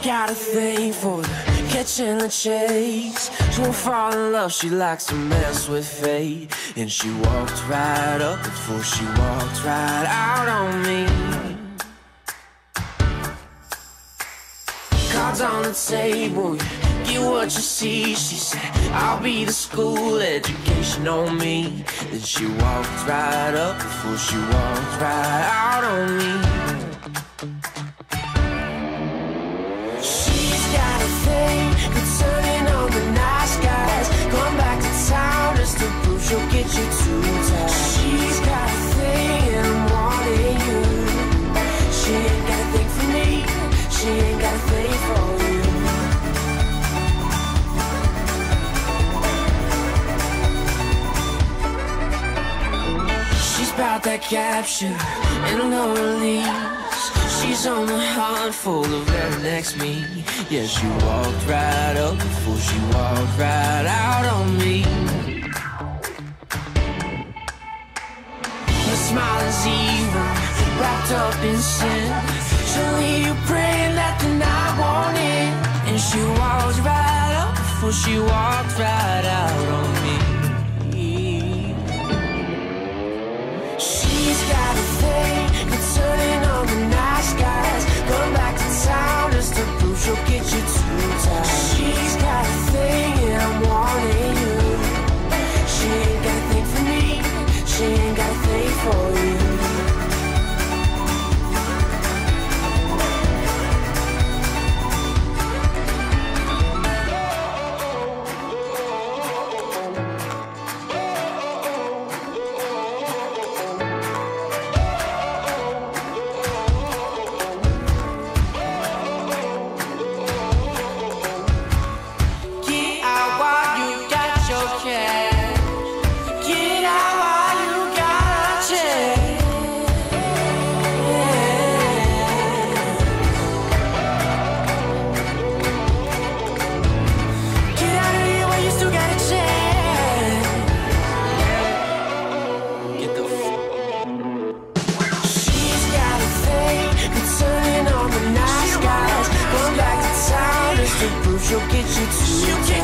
got a thing for the catching the chase. She won't fall in love, she likes to mess with fate. And she walked right up before she walked right out on me. Cards on the table, you get what you see. She said, I'll be the school, education on me. Then she walked right up before she walked right out on me. She's got a thing for turning on the nice guys. Going back to town just to prove she'll get you too tight. She's got a thing and I'm wanting you. She ain't got a thing for me, she ain't got a thing for you. She's about that capture and no release. She's on the hunt for the very next me. Yeah, she walked right up before she walked right out on me. Her smile is evil, wrapped up in sin. She'll leave you praying that the night won't end. And she walked right up before she walked right out on me. She's got a thing for turning on the nice guys. Going back to town just to prove she'll get you too tight. She's got a thing and I'm wanting you. She ain't got a thing for me, she ain't got a thing for you. She'll get you too.